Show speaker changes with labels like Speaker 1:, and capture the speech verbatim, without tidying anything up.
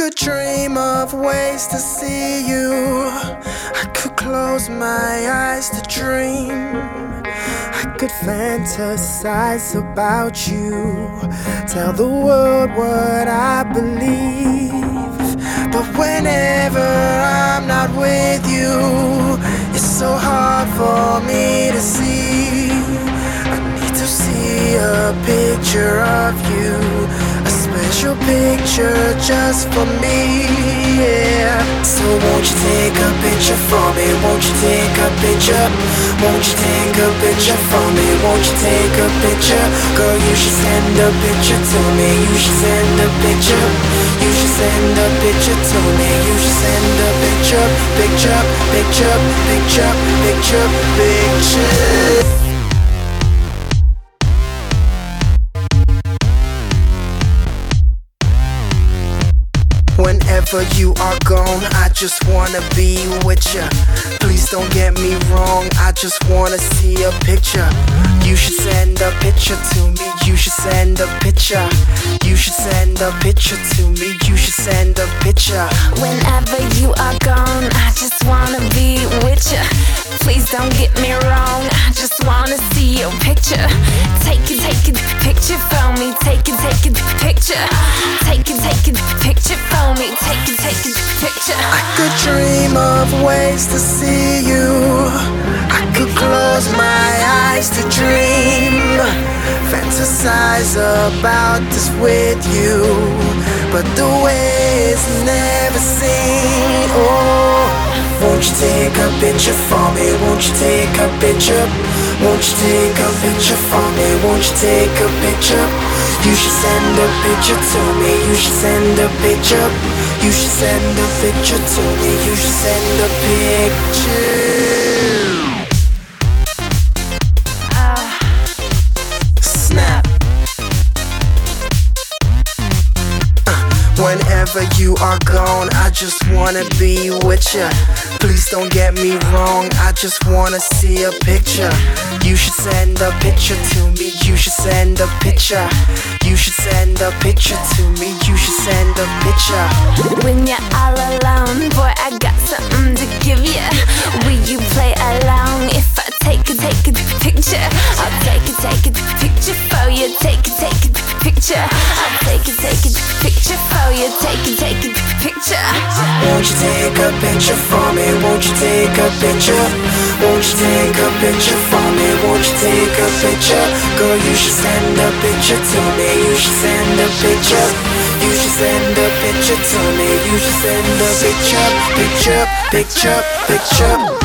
Speaker 1: could dream of ways to see you. I could close my eyes to dream. I could fantasize about you, tell the world what I believe. But whenever I'm not with you, it's so hard for me to see. I need to see a picture of you, a special picture just for me, yeah. So won't you take a picture for me? Won't you take a picture? Won't you take a picture for me? Won't you take a picture? Girl, you should send a picture to me. You should send a picture. You should send a picture to me. You should send a picture, picture, picture, picture, picture, picture. Whenever you are gone, I just wanna be with ya. Please don't get me wrong, I just wanna see a picture. You should send a picture to me. You should send a picture. You should send a picture to me. You should send a picture.
Speaker 2: Whenever you are gone, I just wanna be with ya. Please don't get me wrong, I just wanna see your picture. Take it, take it, picture for me. Take it, take it, picture. Take it, take it, picture for me. Take it, take it, picture.
Speaker 1: I could dream of ways to see you. I could close my eyes to dream, fantasize about this with you. But the way it's never seen. Oh, won't you take a picture for me? Won't you take a picture? Won't you take a picture for me? Won't you take a picture? You should send a picture to me. You should send a picture. You should send a picture to me. You should send a picture.
Speaker 2: uh.
Speaker 1: Snap. Whenever you are gone, I just wanna be with ya. Please don't get me wrong, I just wanna see a picture. You should send a picture to me. You should send a picture. You should send a picture to me. You should send a picture.
Speaker 2: When you're all alone, boy, I got something to give ya. Will you play along if I take a, take a picture? I'll take a, take a picture for you. Take a, take a picture. I'll take a, take a picture for you. Take a, take a picture.
Speaker 1: Won't you take a picture for me? Won't you take a picture? Won't you take a picture for me? Won't you take a picture? Girl, you should send a picture to me. You should send a picture. You should send a picture to me. You should send a picture, picture, picture, picture.